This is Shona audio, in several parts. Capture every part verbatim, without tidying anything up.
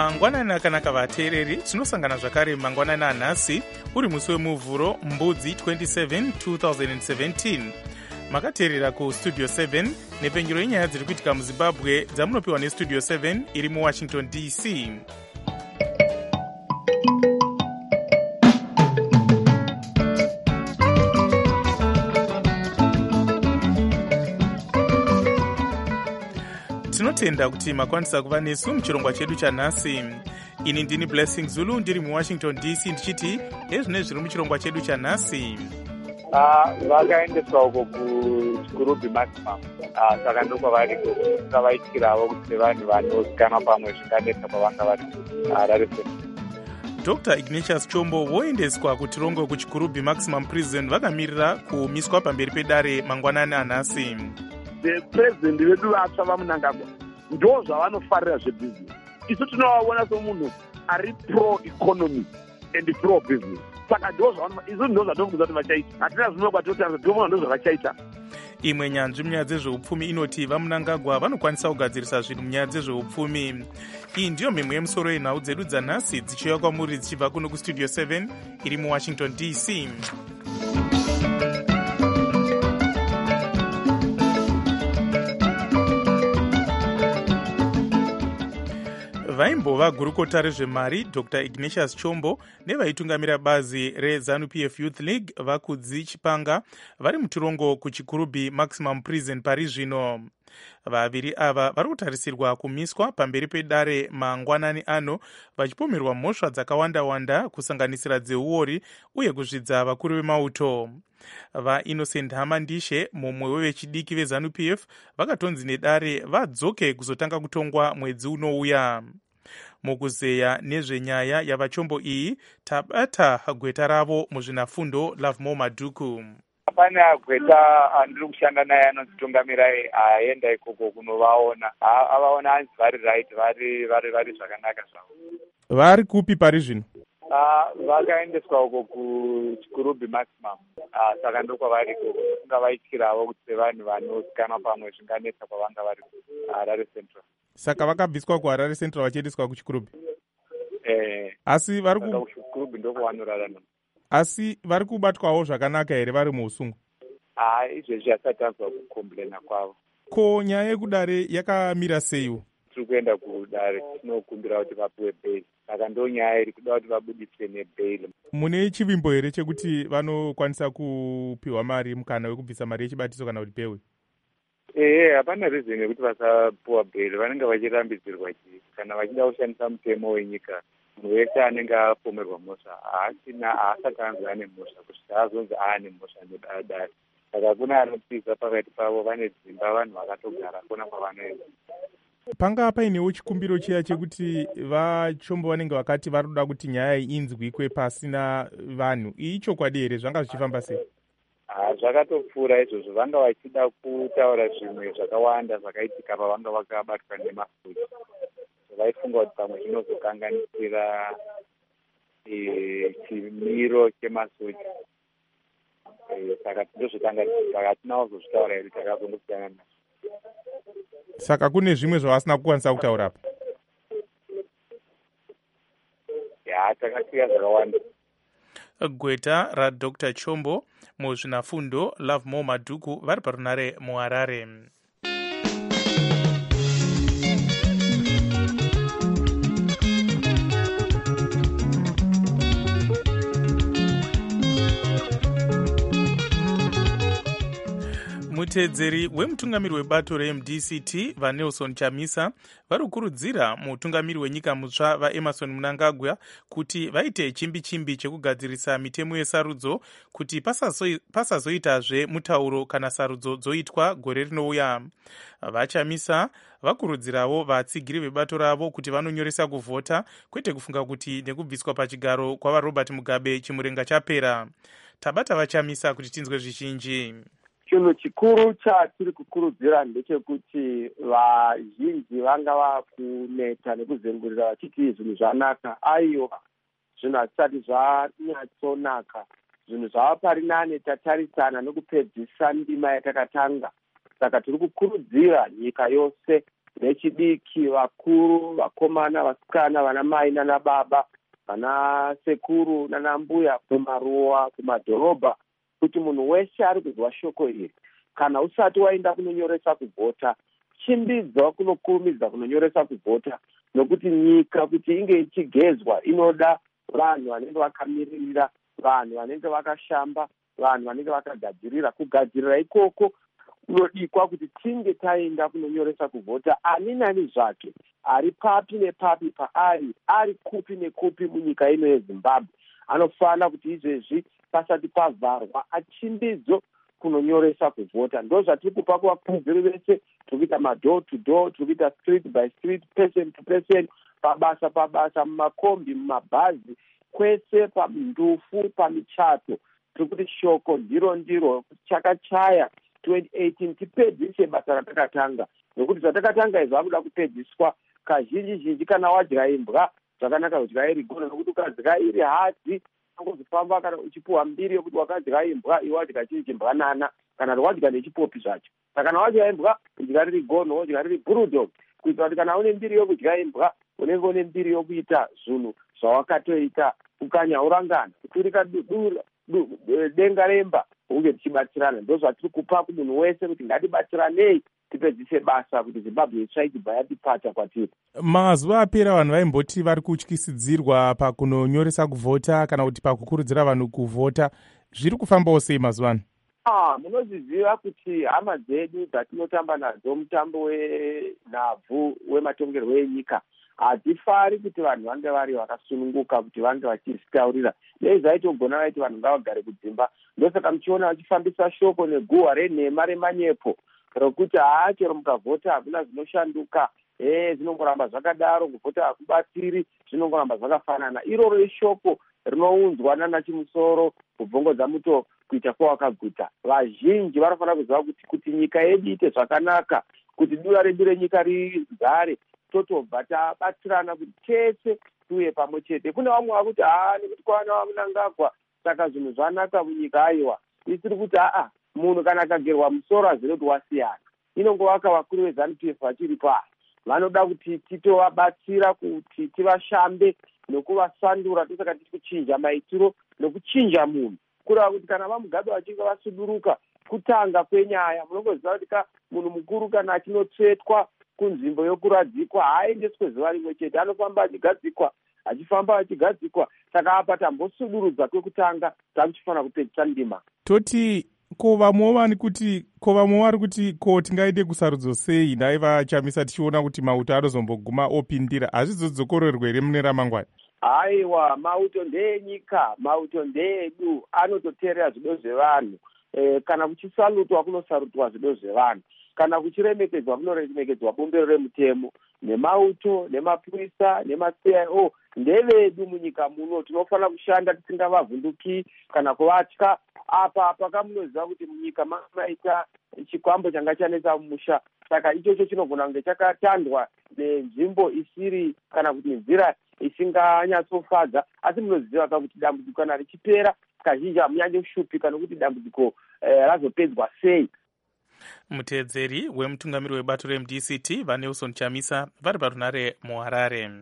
mangwanani akanaka vateereri, tinosangana zvakare mangwanani anhasi uri musi wemuvhuro mbudzi twenty-seven two thousand seventeen. makateerera kustudio seven nepengero yenyaya dziri kuitika muzimbabwe dzamunopiwa nestudio seven iri muwashington D C. tinotenda kuti makwanisa kuva nesu muchirongwa chedu chanhasi. Ini ndini Blessing Zulu ndiri muwashington D C ndichiti ezvine zviri muchirongwa chedu chanhasi. vakaendeswa uko kuchikurubi maximum saka ndokwavari ngavaityirawo kuti vanhu vanozikanwa pamwe zvinganetsa kwavanga vari raresent. Doctor Ignatius Chombo voendeswa kutirongo kuchikurubi maximum prison vakamirira kumiswa pamberi pedare mangwanani anhasi. President vedu vatsva vamunangagwa ndo zvavanofarira zvebhizinesi. Isu tinovaona somunhu ari pro economy and pro business. Saka ndo izvo ndo zvatinokuudza kuti vachaita. Hatina zvimwe kwatinotaura kuti ndo zvavachaita. Imwe nyanzvi munyaya dzezveupfumi inoti vamunangagwa vanokwanisa kugadzirisa zvinhu munyaya dzezveupfumi. Iyi ndiyo mhemwe yemusoro yenhau dzedu dzanhasi dzichiuya kwamuri dzichibva kuno kustudio seven iri muwashington D C. vaimbova gurukota rezvemari Doctor Ignatius Chombo nevaitungamira bazi reZANU-P F Youth League Vakudzi Chipanga vari mutirongo kuchikurubi maximum prison pari zvino. Vaviri ava vari kutarisirwa kumiswa pamberi pedare mangwanani ano vachipomerwa mhosva dzakawanda-wanda kusanganisira dzeuori uye kuzvidza vakuru vemauto. VaInnocent Hamandishe mumwe wevechidiki veZANU-P F vakatonzi nedare vadzoke kuzotanga kutongwa mwedzi unouya. Mukuzeya nezvenyaya yavachombo iyi tabata gweta ravo muzvinafundo Lovemore Madhuku. Pane gweta andiri kushanda naye anodzitungamira aenda ikoko kunovaona avaona hanzi vari right vari vari vari zvakanaka zvavo. Vari kupi pari zvino? Vakaendeswa uko kuchikurubi maximum saka ndokwavari ikoko ngavaityirawo kuti vanhu vanozikanwa pamwe zvinganetsa kwavanga vari Harare Central. Saka vakabviswa kuHarare Central vachiendeswa kuchikurubi. Eh. Asi vari ku kuchikurubi ndokwanorarama. Asi vari kubatwawo zvakanaka here vari muusungu? Ah, izvezvi hasati anzwa kukomplena kwavo. Ko nyaya yekudare yakamira seiwo? Tiri kuenda kudare tinokumbira kuti vapiwe bail. Saka ndo nyaya iri kuda kuti vabudiswe nebail. Mune chivimbo here chekuti vanokwanisa kupiwa mari mukana wekubvisa mari yechibatiso kana kuti pewe? Eh, hapana reason yekuti vasapuwa bail. Vanenge vachirambidzirwa chii kana vachida kushandisa mutemo wenyika. Munhu wese anenge apomerwa mhosva haasina haasati anzi ane mhosva kusvika azonzi aane mhosva nedare. Saka kuna anotiza pakati pavo vane dzimba vanhu vakatogara kona kwavanoenda. Panga painewo chikumbiro chiya chekuti vachombo vanenge vakati vari kuda kuti nyaya inzwikwe pasina vanhu. Iyi chokwadi here? Zvanga zvichifamba sei? Zvakatopfuura izvozvo. Vanga vachida kutaura zvimwe zvakawanda zvakaitika pavanga vakabatwa nemafuta. Vaifunga kuti pamwe zvinozokanganisira chimiro chemasoja. Saka ndozvotanga hatina kuzozvitaura here takazongosiyana nazvo. Saka kune zvimwe zvavasina kukwanisa kutaura pa? Ya, takasiya zvakawanda. Gweta raDoctor Chombo muzvinafundo Lovemore Madhuku vari parunare muHarare. Mutedzeri wemutungamiri webato reM D C T vaNelson Chamisa vari kukurudzira mutungamiri wenyika mutsva vaEmmerson Mnangagwa kuti vaite chimbi chimbi chekugadzirisa mitemo yesarudzo kuti pasazoitazve mutauro kana sarudzo dzoitwa gore rinouya. VaChamisa vakurudzirawo vatsigiri vebato ravo kuti vanonyoresa kuvhota kwete kufunga kuti nekubviswa pachigaro kwavaRobert Mugabe chimurenga chapera. Tabata vaChamisa kuti tinzwe zvizhinji. Chinhu chikuru chatiri kukurudzira ndechekuti vazhinji vanga vakuneta nekuzengurira vachiti zvinhu zvanaka. Aiwa, zvinhu hazvisati zvanyatsonaka. Zvinhu zvava pari nane tatarisana nekupedzisa ndima yatakatanga. Saka tiri kukurudzira nyika yose vechidiki, vakuru, vakomana, vasikana, vana mai nana baba, vana sekuru nana mbuya, kumaruwa, kumadhorobha, kuti munhu wese ari kuzwa shoko iri, kana usati waenda kunonyoresa kuvhota, chimbidza kunokurumidza kunonyoresa kuvhota, nokuti nyika kuti inge ichigezwa inoda vanhu vanenge vakamiririra, vanhu vanenge vakashamba, vanhu vanenge vakagadzirira. Kugadzirira ikoko kunodikwa kuti tinge taenda kunonyoresa kuvhota, ani nani zvake ari papi nepapi paari, ari kupi nekupi munyika ino yeZimbabwe, anofanira kuti izvezvi pasati pavharwa achimbidzo kunonyoresa kuvhota. Ndo zvatiri kupa kuvapfumviri vese, tiri kuita madoor to door, tiri kuita street by street, person to person, pabasa pabasa, mumakombi, mumabhazi, kwese pandufu, pamichato. Tiri kuti shoko ndiro ndiro chakachaya twenty eighteen tipedzise basa ratakatanga, nokuti zvatakatanga izvo akuda kupedziswa. Kazhinji zhinji kana wadya imbwa zvakanaka kudya iri gono, nokuti ukadya iri hadzi angozofamba kana uchipuwa mbiri yokuti wakadya imbwa iwe wadya chiri chimbwanana, kana wadya nechipopi zvacho. Saka kana wadya imbwa udya riri gono, wadya riri bulldog, kuitira kuti kana une mbiri yokudya imbwa unenge une mbiri yokuita zvinhu zvawakatoita ukanyaurangana kuturika denga remba unge tichibatsirana. Ndo zvatiri kupa kumunhu wese kuti ngatibatsiranei tipedzise basa kuti Zimbabwe isvaitibva yatipata kwatiri. Mazuva apera vanhu vaimboti vari kutyisidzirwa pakunonyoresa kuvhota kana kuti pakukurudzira vanhu kuvhota. Zviri kufambawo sei mazuva ano? Ah, munozviziva kuti hama dzedu dzatinotamba nadzo mutambo wenhabvu wematongerwo enyika hadzifari kuti vanhu vange vari vakasununguka, kuti vange vachizvitaurira. Dei zvaitogona vaiti vanhu ngavagare kudzimba. Ndosaka muchiona vachifambisa shoko neguhwa renhema remanyepo rokuti haa, chero mukavhota hakuna zvinoshanduka, ee zvinongoramba zvakadaro, kuvhota hakubatsiri, zvinongoramba zvakafanana. Iroro ishoko rinounzwa nana chimusoro kubvongodza muto kuita kwawakaguta. Vazhinji vanofanira kuziva kuti kuti nyika yedu ite zvakanaka, kuti dura redu renyika rizare, totobva tabatsirana kuti tese tuye pamwe chete. Kune vamwe vakuti haa, nekuti kwana vamunangagwa saka zvinhu zvanaka munyika. Aiwa, isiri kuti aa, munhu kana akagerwa musoro hazviri kuti wasiyana. Inongovaka vakuru veZANU P F vachiri pasi, vanoda kuti titovabatsira kuti tivashambe nokuvasandura. Tosaka tiri kuchinja maitiro nokuchinja munhu, kureva kuti kana vamugabe vachinge vasuduruka kutanga kwenyaya, munongoziva kuti ka munhu mukuru kana achinotsvetwa kunzvimbo yokuradzikwa haaendeswe zuva rimwe chete, anofamba achigadzikwa achifamba achigadzikwa. Saka apa tambosudurudza kwekutanga, takuchifanira kupedzisa ndima. Toti ko vamwewo vani kuti ko vamwewo vari kuti ko tingaite kusarudzo sei ndaiva chamisa tichiona kuti mauto anozomboguma opindira. Hazvizodzokorerwe here mune ramangwana? Aiwa, mauto ndeenyika, mauto ndeedu, anototeerera zvido zvevanhu. E, kana kuchisalutwa kunosarutwa zvido zvevanhu, kana kuchiremekedzwa kunoremekedzwa bumbiro remutemo. Nemauto, nemapurisa, nema-C I O ndevedu munyika muno. Tinofanira kushanda tisingavavhunduki kana kuvatya. Apa pakamunoziva kuti munyika maita chikwambo changa chanetsa mumusha, saka ichocho chinogona kunge chakatandwa nenzvimbo isiri kana kuti nzira isinganyatsofadza. Asi munoziva kuti dambudziko kana richipera kazhinji hamunyange kushupika nokuti dambudziko eh, razopedzwa sei. Muteedzeri wemutungamiri webato reM D C T vaNelson Chamisa vari parunare muHarare.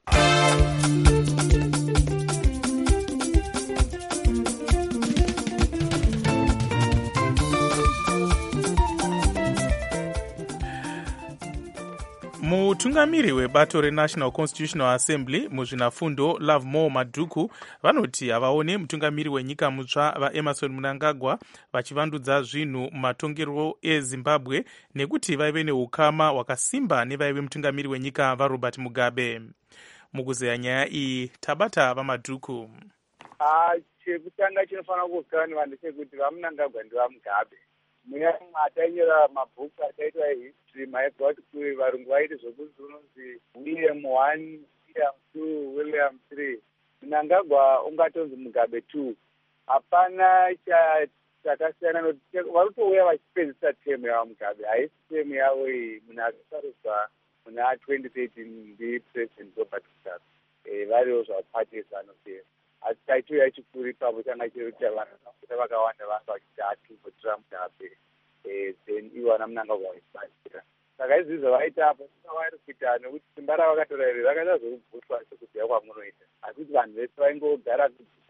Mutungamiri webato reNational Constitutional Assembly muzvinafundo Lovemore Madhuku vanoti havaone mutungamiri wenyika mutsva vaEmmerson Mnangagwa vachivandudza zvinhu mumatongerwo eZimbabwe nekuti vaive neukama hwakasimba nevaive mutungamiri wenyika vaRobert Mugabe. Mukuzeya nyaya iyi tabata vaMadhuku. Ah, chekutanga chinofanira kuzikanwa vanhu chekuti vaMnangagwa ndivaMugabe. Muya atainyora mabhuku ataitwa history maibva kuti varungu vaiti zvokuti unonzi William one, William two, William three. Mnangagwa ungatonzi Mugabe two. Hapana chakasiyana nokuti vari kutouya vachipedzisa temu yavo Mugabe. Haisi temu yavo iyi munhu akasarudzwa muna twenty thirteen ndiPresident Robert Mugabe. Eh, variwo zvapati zvanoteva. Asi taitouya chikuru ipapo changa chiri kuti vanhu vakawanda vanga vachiti hatimbotira Mugabe, then ivo vana Mnangagwa vachibatsira. saka izvi zvavaitapo vari kuita nekuti simba ravakatora iri rakaita zvokubvutwa sekubhuya kwamunoita asi kuti vanhu vese vaingogara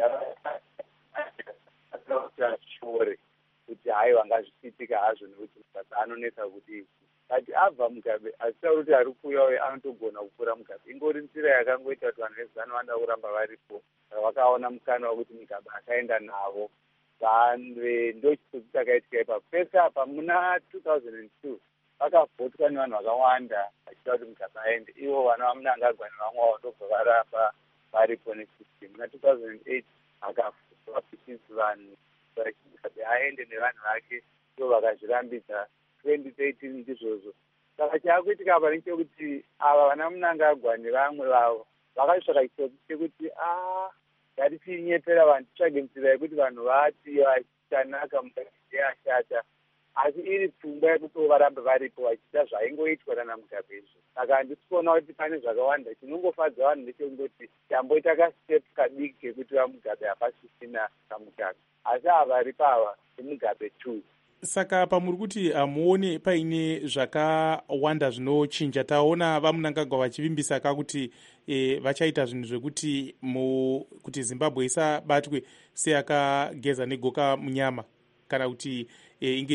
shore kuti hai vangazviitika hazvo nekuti basa anonetsa kuti kati abva Mugabe achitaura kuti ari kuuya anotogona kupfuura Mugabe ingori nzira yakangoita kuti vanhu vese vanovanda kuramba varipo vakaona mukana wekuti Mugabe akaenda navo vanhu ndochitsotsi chakaitika ipapo pese apa muna two thousand two vakavhotwa nevanhu vakawanda vachida kuti Mugabe aende ivo vana vaMnangagwa nevamwe vavo ndobva varapa varipo nesystem muna two thousand eight akavhotwa pichisi vanhu Mugabe aende nevanhu vake ivo vakazvirambidza twenty thirteen ndizvozvo saka chaakuitika apa nechekuti ava vana Mnangagwa nevamwe vavo vakasvika chitsotsi chekuti a ngatichinyepera vanhu titsvage nzira yekuti vanhu vati vachanaka Mugabe ashata asi iri pfungwa yekuti varambe varipo vachiita zvaingoitwa nana Mugabe izvo saka handisi kuona kuti pane zvakawanda chinongofadza vanhu ndechekungoti tamboita kastep kadiki kekuti vaMugabe hapasisina kaMugabe asi ava vari pava eMugabe two. Saka pamuri kuti hamuone paine zvakawanda zvinochinja. Taona vaMnangagwa vachivimbisa kakuti e, vachaita zvinhu zvekuti mu kuti Zimbabwe isabatwe seakageza negoka munyama kana kuti e, inge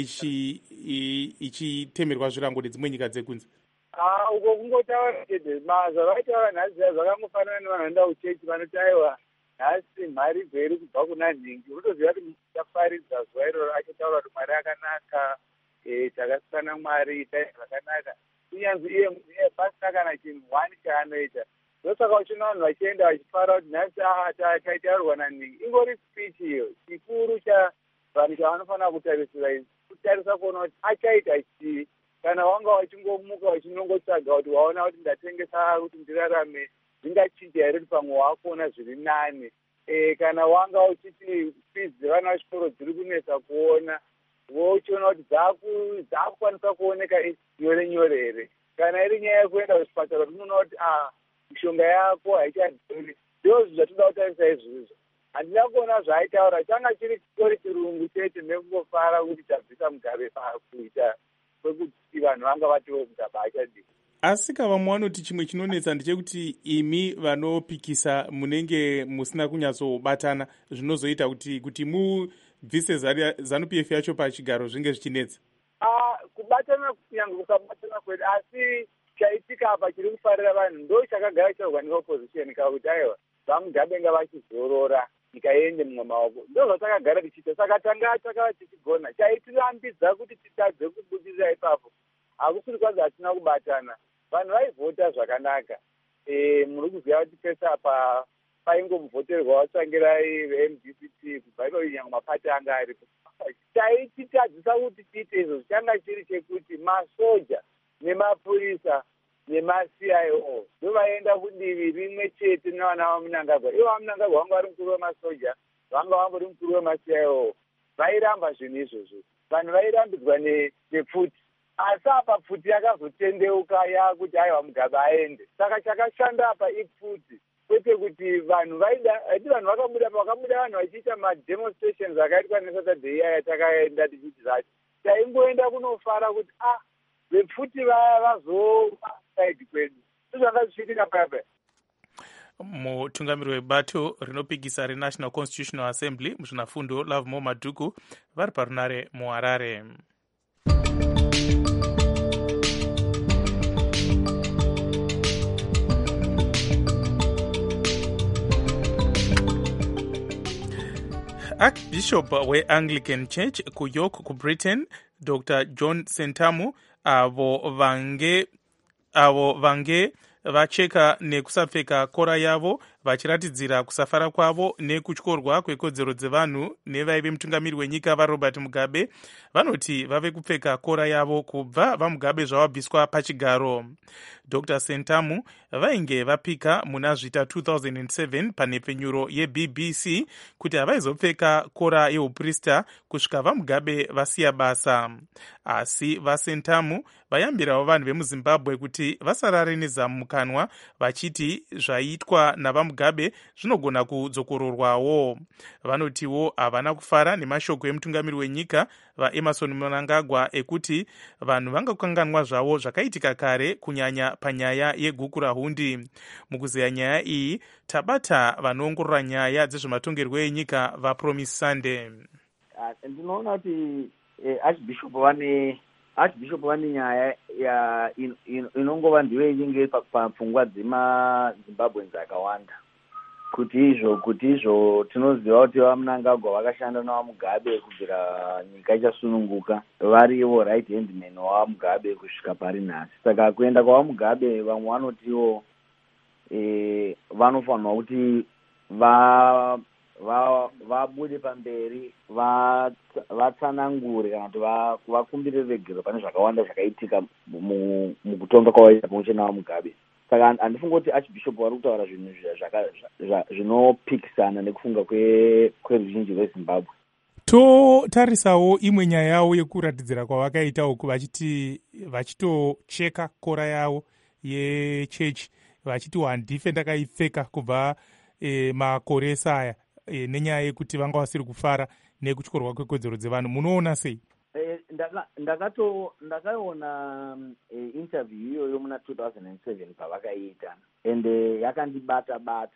ichitemerwa zvirango nedzimwe nyika dzekunze. Ah, uko kungotaura chete zvavaitaura nhasi zvakangofanana nevanhu vanoenda kuchechi vanoti aiwa nhasi mhari bveri kubva kuna nhingi unotoziva kuti tafaridza zuva iroro achitaura kuti mwari akanaka takasikana mwari itai zvakanaka kunyanzi iye pasina kana chinhu wani chaanoita ndosaka uchina vanhu vachienda vachifara kuti nhasi taitaurwa nanhingi ingori speech iyo chikuru chavanhu chavanofanira kutarisira kutarisa kuona kuti achaita chii kana wanga wachingomuka wachinongotsvaga kuti waona kuti ndatengesa kuti ndirarame zvingachinja here kuti pamwe wakuona zviri nani e, kana wanga uchiti fees dzevana vechikoro dziri kunetsa kuona wochiona kuti dzakukwanisa kuoneka nyore nyore here kana iri nyaya yekuenda kuchipatara kuti unoona kuti a mishonga yako haichadhuri ndozvo zvatoda kutarisa izvizvo handina kuona zvaaitaura changa chiri chitori chirungu chete nekungofara kuti tabvisa Mugabe pakuita kwekuti vanhu vanga vatiwo Mugabe achadii. Asi kavamwe vanoti chimwe chinonetsa ndechekuti imi vanopikisa munenge musina kunyatsobatana zvinozoita kuti kuti mubvise ZANU P F yacho pachigaro zvinge zvichinetsa. Ah, kubatana kunyange kusabatana kwedu asi chaitika apa chiri kufarira vanhu ndo chakagara chairwa neopposition kakuti aiwa vaMugabe ngavachizorora nyika iende mumwe maoko ndo zvatakagara tichiita saka tanga takava tichigona chaitirambidza kuti titadze kubudirira ipapo hakusiri kwanzi hatina kubatana vanhu vaivhota zvakanaka muri kuziva kuti pese apa paingomuvhoterwa vatsangirai ve-M D C T kubva ipapo nyange mapati anga aripo chaititadzisa kuti tiite izvo changa chiri chekuti masoja nemapurisa nema-C I O ndovaenda kudivi rimwe chete nevana vaMnangagwa ivo vaMnangagwa vanga vari mukuru wemasoja vanga vangori mukuru wema-C I O vairamba zvinhu izvozvo vanhu vairambidzwa nepfuti asi apa pfuti yakazotendeuka yakuti aiwa Mugabe aende saka chakashanda apa ipfuti kwete kuti vanhu vaida haiti vanhu vakabuda vakabuda vanhu vachiita mademonstrations akaitwa nesaturday iya yatakaenda tichiti zvacho taingoenda kunofara kuti ah vepfuti vaya vazosaidi kwedu zvanga zvichiitika papa. Mutungamiri webato rinopikisa reNational Constitutional Assembly muzvinafundo Lovemore Madhuku vari parunare muHarare. Archbishop weAnglican Church kuYork kuBritain Doctor John Sentamu avo vange avo vange vacheka nekusapfeka kora yavo vachiratidzira kusafara kwavo nekutyorwa kwekodzero dzevanhu nevaive mutungamiri wenyika vaRobert Mugabe vanoti vave kupfeka kora yavo kubva vaMugabe zvavabviswa pachigaro. Doctor Sentamu vainge vapika muna zvita two thousand seven panhepfenyuro yeB B C kuti havaizopfeka kora yeuprista kusvika vamugabe vasiya basa. Asi vasentamu vayambirawo vanhu vemuzimbabwe kuti vasarare nezamu mukanwa, vachiti zvaiitwa navamugabe zvinogona kudzokororwawo. Vanotiwo havana kufara nemashoko emutungamiri wenyika vaEmerson Mnangagwa ekuti vanhu vangakanganwa zvavo zvakaitika kare, kunyanya panyaya yeguku rahundi. Mukuzeya nyaya iyi tabata vanoongorora nyaya dzezvematongerwo enyika vaPromise Sunday. Ndinoona kuti archbishop vane archbishop vane nyaya ya inongova ndiyo inenge papfungwa dzemaZimbabweans akawanda. Kuti izvo kuti izvo tinoziva kuti vaMnangagwa vakashanda navamugabe kubvira nyika ichasununguka, varivo right hand man wavamugabe kusvika pari nhasi. Saka kuenda kwavamugabe vamwe vanotiwo e, vanofanirwa kuti va vabude pamberi vatsanangure kana kuti vakumbire regero pane zvakawanda zvakaitika mukutonga kwavaita pamwe chete navamugabe. Saka handifunga kuti archbishop vari kutaura zvinhu zvinopikisana nekufunga kweruzhinji rweZimbabwe. Totarisawo imwe nyaya yavo yekuratidzira kwavakaita uku, vachiti vachitocheka kora yavo yechechi, vachiti handife ndakaipfeka kubva e, makore saya e, nenyaya yekuti vanga vasiri kufara nekutyorwa kwekodzero dzevanhu. Munoona sei? Ndakato ndakaona e, interview iyoyo muna two thousand seven pavakaita ende yakandibata bata.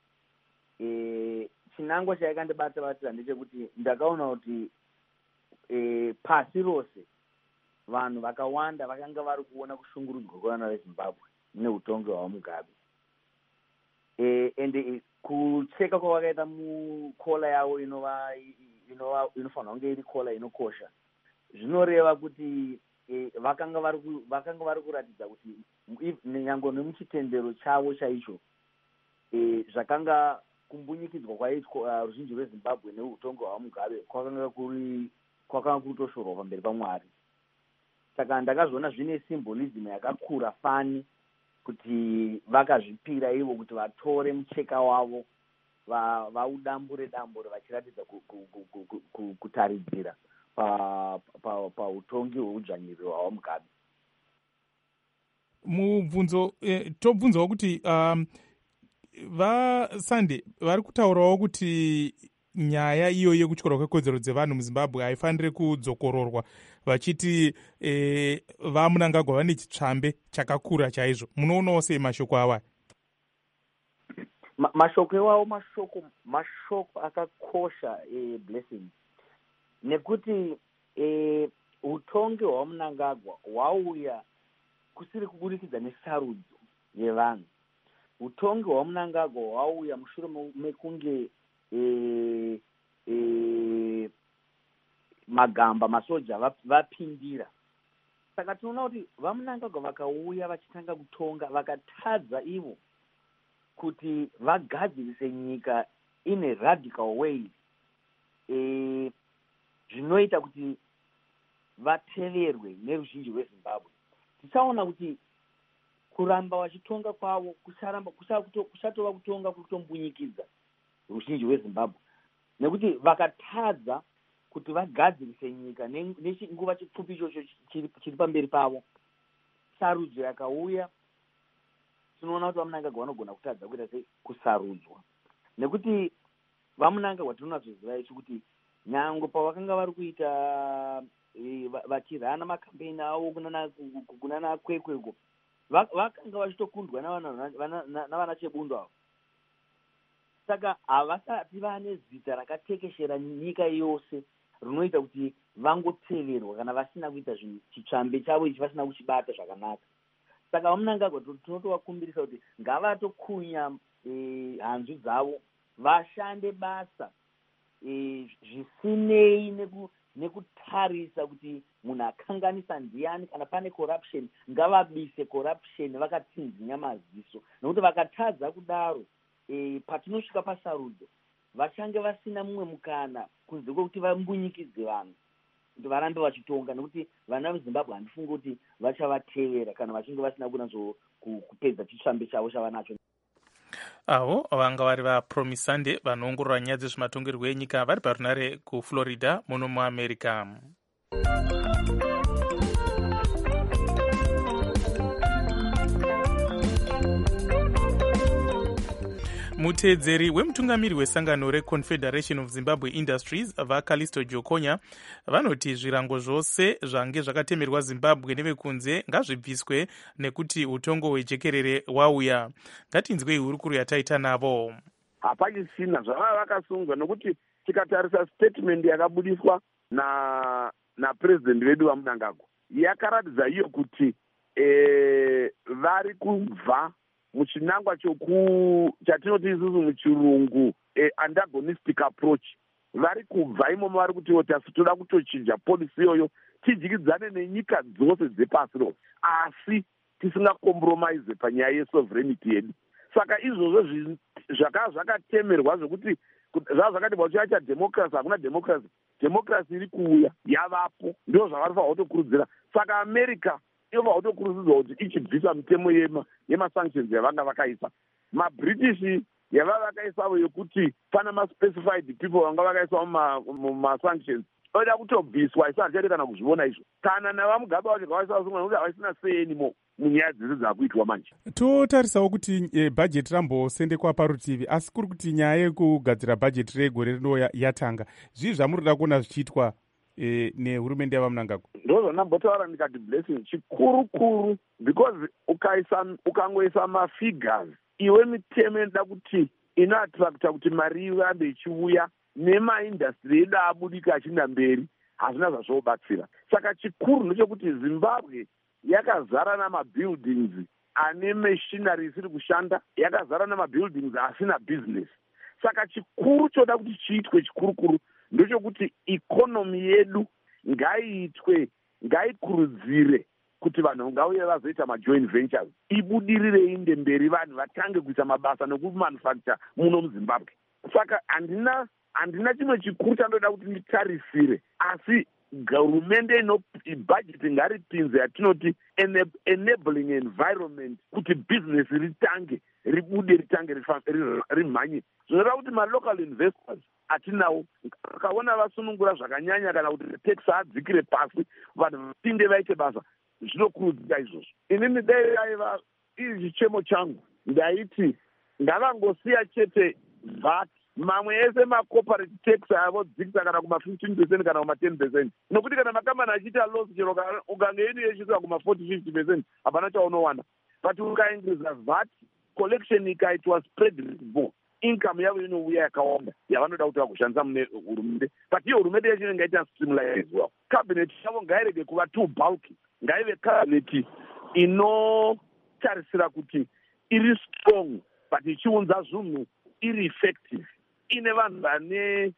E, chinangwa chaikandibata bata ndechekuti ndakaona kuti e, pasi rose vanhu vakawanda vakanga vari kuona kushungurudzwa kwevana veZimbabwe neutongi hwavamugabe. E, ende kucheka kwavakaita mukola yavo inova inova inofanira kunge iri kola inokosha, zvinoreva kuti e, vakanga vari vakanga vari kuratidza kuti nyange nemuchitendero chavo chaicho e, zvakanga kumbunyikidzwa kwaitwa uh, ruzhinji rweZimbabwe neutongi hwavamugabe kwakanga kuri kwakanga kutoshorwa pamberi paMwari. Saka ndakazoona zvine symbolism yakakura fani kuti vakazvipira ivo kuti vatore mucheka wavo vaudambure dambure vachiratidza kutaridzira pautongi hweudzvanyiriri hwavamugabe. Mubvunzo eh, tobvunzawo kuti um, vaSunday vari kutaurawo kuti nyaya iyo yekutyorwa kwekodzero dzevanhu muZimbabwe haifaniri kudzokororwa, vachiti e, vaMnangagwa vane chitsvambe chakakura chaizvo. Munoonawo sei mashoko ava? Ma, mashoko iwawo mashoko mashoko akakosha e, blessing, nekuti e, utongi hwaMnangagwa hwauya kusiri kuburikidza nesarudzo yevanhu. Utongi hwaMnangagwa hwauya mushure mekunge e, e, magamba masoja vapindira. Saka tinoona kuti vaMnangagwa vakauya vachitanga kutonga vakatadza ivo kuti vagadzirise nyika in a radical way, e, zvinoita kuti vateverwe neruzhinji rweZimbabwe. Tichaona kuti kuramba vachitonga kwavo kusaramba kusatova kutonga kutombunyikidzwa ruzhinji rweZimbabwe, nekuti vakatadza kuti vagadzirise nyika nechinguva chipfupi ichocho chiri pamberi pavo. Sarudzo yakauya, tinoona kuti vaMnangagwa vanogona kutadza kuita sei kusarudzwa, nekuti vaMnangagwa tinonazoziva isu kuti nyange pavakanga vari kuita e, vachirana makampeini avo kunana kwekweko vakanga vachitokundwa navana Chebundu avo. Saka havasati vane zita rakatekeshera nyika yose rinoita kuti vangoteverwa kana vasina kuita zvinhu, chitsvambe chavo ichi vasina kuchibata zvakanaka. Saka vaMnangagwa tinotovakumbirisa kuti ngavatokunya e, hanzu dzavo vashande basa e, zvisinei neku, nekutarisa kuti munhu akanganisa ndiani, kana pane corruption ngavabise corruption vakatsinzinya maziso, nekuti vakatadza kudaro e, patinosvika pasarudzo vachange vasina mumwe mukana kunze kwekuti vambunyikidze vanhu. kuti varambe vachitonga, nekuti vana vezimbabwe handifungi kuti vachavatevera kana vachinge vasina kunatso kupedza chitsvambe chavo chavanacho. avo vanga vari vapromisande vanoongorora nyaya dzezvematongerwo enyika vari parunare kuflorida muno muamerica. muteedzeri wemutungamiri wesangano reconfederation of zimbabwe industries vakalisto jokonya vanoti zvirango zvose zvange zvakatemerwa zimbabwe nevekunze ngazvibviswe nekuti utongo hwejekerere wauya. ngatinzwei hurukuru yataita navo. hapachisina zvavava vakasungwa, nokuti tikatarisa statement yakabudiswa na napurezidendi vedu vamunangagwa yakaratidza iyo kuti e, vari kubva muchinangwa choku chatinoti isusu muchirungu e, antagonistic approach. vari kubva imomo vari kuti otasi toda kutochinja polisi iyoyo tidyidzane nenyika dzose dzepasi rose, asi tisingakompromise panyaya yesovereignty yedu. saka izvozvo zvakava zvakatemerwa zvokuti zvava zvakati vachiya chademocracy hakuna democracy. democracy iri kuuya yavapo, ndo zvavari fanira kutokurudzira. saka america ivo vautokurudzirwa kuti ichibvisa mitemo yemasanctions yavanga vakaisa. mabritish yava vakaisavo yokuti pana maspecified people vanga vakaiswa mumasanctions oda kutobviswa, isi hatichadi kana kuzviona izvo. kana navamugaba vacho gavaisa vasungwa nekuti havasina seyenimo munyaya dzese dzakuitwa manje. totarisawo kuti e, bhajeti rambosendekwa parutivi, asi kuri kuti nyaya yekugadzira bhajeti regore rino yatanga. zvii zvamurida kuona zvichiitwa E, nehurumende yavamunangagwa? ndo zvandambotaura ndikati blessing chikuru kuru, because ukaisa ukangoisa mafigures iwe mitemo inoda kuti inoattracta kuti mari irambe ichiuya nemaindastry edu abudika achienda mberi, hazvina zvazvobatsira. saka chikuru ndechekuti zimbabwe yakazara namabuildings ane machinery isiri kushanda, yakazara namabuildings asina business. saka chikuru choda kuti chiitwe chikuru kuru ndochokuti ikonomi yedu ngaiitwe, ngaikurudzire kuti vanhu ngauye vazoita majoint ventures, ibudirire inde mberi, vanhu vatange kuita mabasa nekumanufacture muno muzimbabwe. saka handina handina chimwe chikuru chandoda kuti nditarisire, asi hurumende ino bhajeti ngaripinze yatinoti enabling environment kuti business ritange ribude ritange rimhanye. zvinoda kuti malocal investors atinawo akaona vasunungura zvakanyanya kana kuti tax adzikire pasi vanhu vapinde vaite basa, zvinokurudzira izvozvo. inini dai aiva iri chichemo changu ndaiti ngavangosiya chete vat mamwe ese macorporate tax avodzikisa kana kuma-fifteen percent kana kuma-ten percent, nokuti kana makambani achiita loss chero ukange inu yechisika kuma-forty fifty percent hapana chaunowana. but ukaingiza vat collection ikaitwa spread more, income yavo inouya yakawanda yavanoda kuti vagoshandisa mune hurumende. but iyo hurumende yacho ingaita streamlinewa. cabinet yavo ngairege kuva too bulky, ngaive cabinet inotarisira kuti iri strong but ichiunza zvinhu iri effective, ine vanhu vane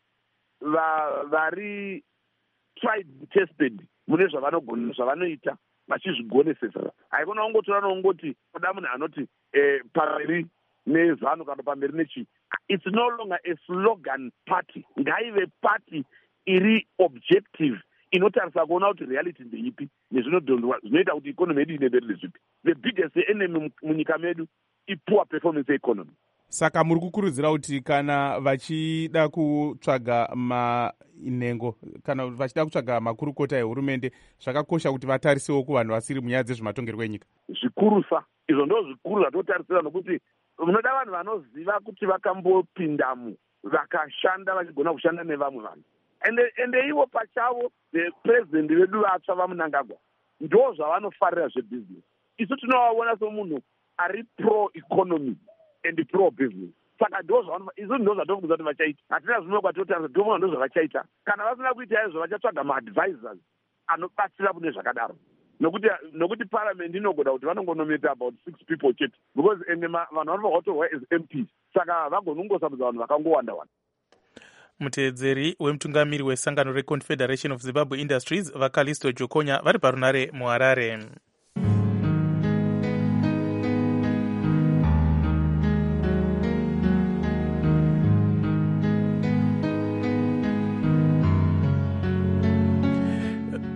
vari tried tested mune zvavanogona zvavanoita vachizvigonesesa. haikona ungotora noungoti kuda munhu anoti eh, pamberi nezano kana pamberi nechi. it's no longer a slogan party, ngaive party iri objective inotarisa kuona kuti reality ndeipi nezvinoita kuti ikonomi yedu ine mberi nezvipi. the biggest enemy munyika medu ipoor performance economy. saka muri kukurudzira kuti kana vachida kutsvaga manhengo kana vachida kutsvaga makurukota ehurumende zvakakosha kuti vatarisewo kuvanhu vasiri munyaya dzezvematongerwo enyika? zvikurusa izvo ndo zvikuru zvatotarisira, nokuti munoda vanhu vanoziva kuti vakambopindamo vakashanda vachigona kushanda nevamwe vanhu. ende ende ivo pachavo vepurezidendi vedu vatsva vamunangagwa ndo zvavanofarira zvebusiness. isu tinovaona somunhu ari pro economy and pro business. saka ndo izvo ndo zvatofungiza kuti vachaita. hatina zvimwe kwatotarisa toona ndo zvavachaita. kana vasina kuita izvo vachatsvaga maadvisors anobatsira kune zvakadaro, nokuti nokuti parliament inogona kuti vanongonometa about six people chete, because ende vanhu vanofanira kutorwa as M Ps, saka vagonongosambudza vanhu vakangowanda wanda. muteedzeri wemutungamiri wesangano reconfederation of zimbabwe industries vakalisto jokonya vari parunare muharare.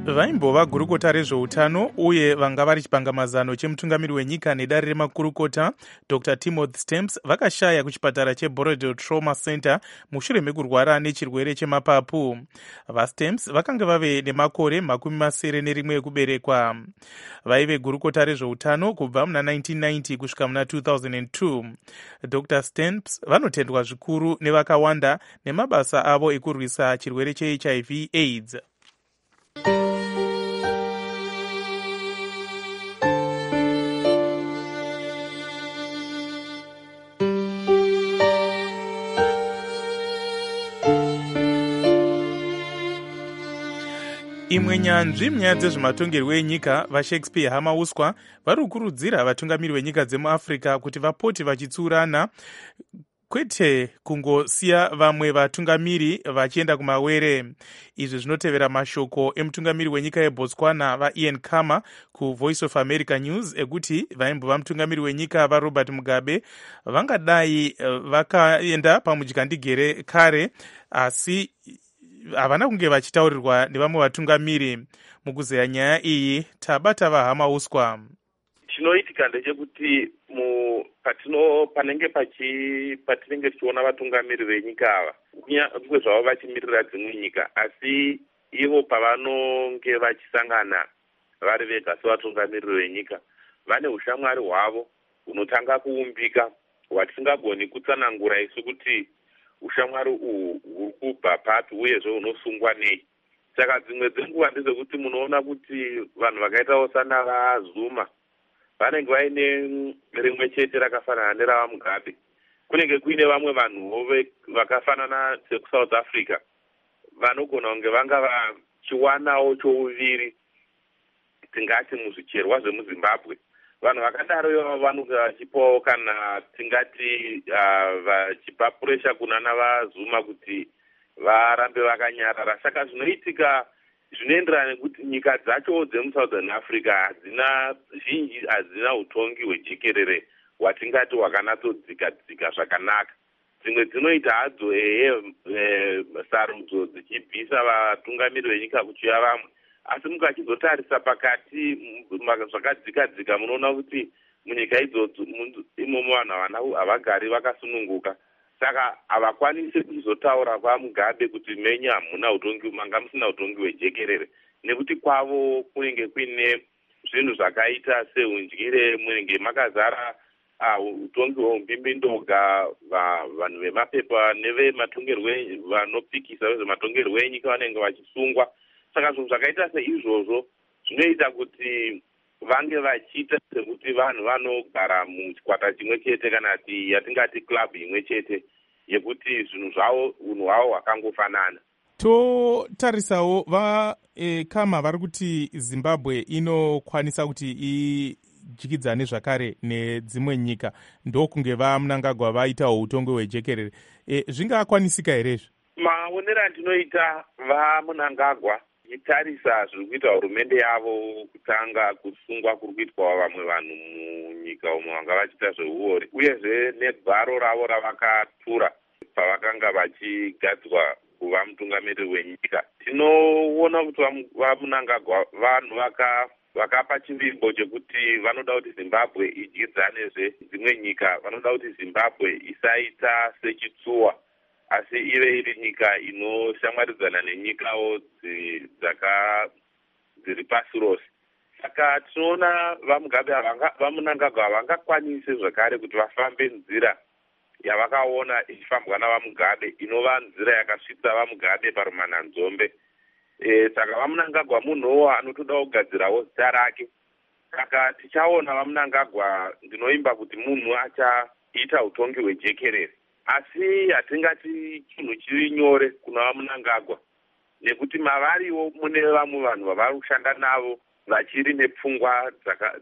vaimbova gurukota rezveutano uye vanga vari chipangamazano chemutungamiri wenyika nedare remakurukota dr timothy stamps vakashaya kuchipatara cheborodale trauma center mushure mekurwara nechirwere chemapapu. vastamps vakanga vave nemakore makumi masere nerimwe ekuberekwa. vaive gurukota rezveutano kubva muna nineteen ninety kusvika muna two thousand two. dr stamps vanotendwa zvikuru nevakawanda nemabasa avo ekurwisa chirwere chehiv aids. imwe nyanzvi munyaya dzezvematongerwo enyika vashakespeare hamauswa vari kukurudzira vatungamiri venyika dzemuafrica kuti vapote vachitsiurana kwete kungosiya vamwe vatungamiri vachienda kumawere. izvi zvinotevera mashoko emutungamiri wenyika yebotswana vaian khama kuvoice of america news ekuti vaimbova mutungamiri wenyika varobert mugabe vangadai vakaenda pamudyandigere kare asi havana kunge vachitaurirwa nevamwe vatungamiri. mukuzeya nyaya iyi tabata vahama uswa. chinoitika ndechekuti mu patino panenge pachi patinenge tichiona vatungamiri venyika ava kunyange zvavo vachimirira dzimwe nyika asi ivo pavanonge vachisangana vari vega sevatungamiriri venyika vane ushamwari hwavo hunotanga kuumbika hwatisingagoni kutsanangura isu kuti ushamwari uhu huri kubva papi uyezve hunosungwa nei. saka dzimwe dzenguva ndezvekuti munoona kuti vanhu vakaitawo sana vaZuma vanenge vaine rimwe chete rakafanana nerava Mugabe. kunenge kuine vamwe vanhuwo vakafanana sekusouth africa vanogona kunge vanga vachiwanawo chouviri tingati muzvicherwa zvemuzimbabwe. vanhu vakadaro vanonge vachipawo kana tingati uh, vachipa puresha kunana vaZuma kuti varambe vakanyarara. saka zvinoitika zvinoenderana nekuti nyika dzacho dzemusouthern africa hadzina zhinji hadzina utongi hwejekerere hwatingati hwakanatsodzika-dzika zvakanaka. dzimwe dzinoita hadzo ehe e, sarudzo dzichibvisa vatungamiri venyika kuchiya vamwe asi mukachizotarisa pakati zvakadzika-dzika munoona kuti munyika idzodzo imomo vanhu havagari vakasununguka. saka havakwanisi kuchizotaura kwaMugabe kuti menyu hamuna utongi manga musina utongi hwejekerere nekuti kwavo kunenge kuine zvinhu zvakaita seundyire munenge makazara uh, utongi hweumbimbi-ndoga vanhu vemapepa nevematongerwo vanopikisa vezvematongerwo enyika vanenge vachisungwa. saka zvinhu zvakaita seizvozvo zvinoita kuti vange vachiita sekuti vanhu vanogara muchikwata chimwe chete kana ti yatingati club imwe chete yekuti zvinhu zvavo unhu hwavo hwakangofanana. totarisawo vakama e, vari kuti zimbabwe inokwanisa kuti idyikidzane zvakare nedzimwe nyika ndokunge vamunangagwa vaitawo utongi hwejekerere. e, zvingakwanisika here izvi? maonero andinoita vamunangagwa itarisa zviri kuita hurumende yavo kutanga kusungwa kuri kuitwa vamwe vanhu munyika umo vanga vachiita zveuori uyezve negwaro ravo ravakatura pavakanga vachigadzwa kuva mutungamiriri wenyika. tinoona kuti vamunangagwa vanhu vaka vakapa chivimbo chekuti vanoda kuti zimbabwe idyidzanezve dzimwe nyika. vanoda kuti zimbabwe isaita sechitsuwa asi ive iri nyika inoshamwaridzana nenyikawo dzaka dziri pasi rose. saka tinoona vaMugabe vamunangagwa havangakwanisi zvakare kuti vafambe nzira yavakaona ichifambwa navaMugabe inova nzira yakasvitsa vaMugabe parumananzombe. e, saka vamunangagwa munhuwo anotoda kugadzirawo zita rake. saka tichaona vamunangagwa ndinoimba kuti munhu achaita utongi hwejekerere asi hatingati chinhu chiri nyore kuna vamunangagwa nekuti mavariwo mune vamwe vanhu vavari kushanda navo vachiri nepfungwa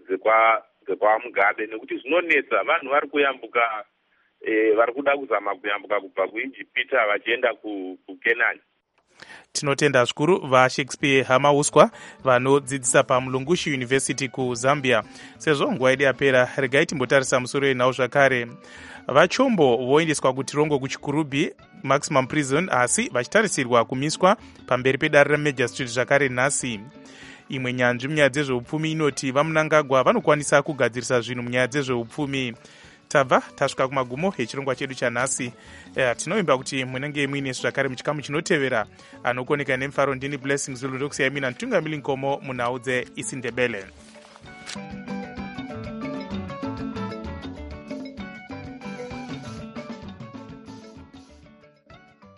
dzekwaMugabe nekuti zvinonetsa vanhu vari kuyambuka e, vari kuda kuzama kuyambuka kubva kuIjipita vachienda kuKenani. tinotenda zvikuru vashakespeare hamauswa vanodzidzisa pamulungushi university kuzambia. Sezvo nguva yedu yapera, regai timbotarisa musoro yenhau zvakare. Vachombo voendeswa kutirongo kuchikurubhi maximum prison, asi vachitarisirwa kumiswa pamberi pedare remagistrate zvakare nhasi. Imwe nyanzvi munyaya dzezveupfumi inoti vamunangagwa vanokwanisa kugadzirisa zvinhu munyaya dzezveupfumi. Tabva tasvika kumagumo echirongwa chedu chanhasi. Eh, tinoimba kuti munenge muine zvakare muchikamu chinotevera. Anokoneka nemufaro ndini Blessing Zulu ndokusiyai mina Ntungamiri Nkomo munhau dzeIsindebele.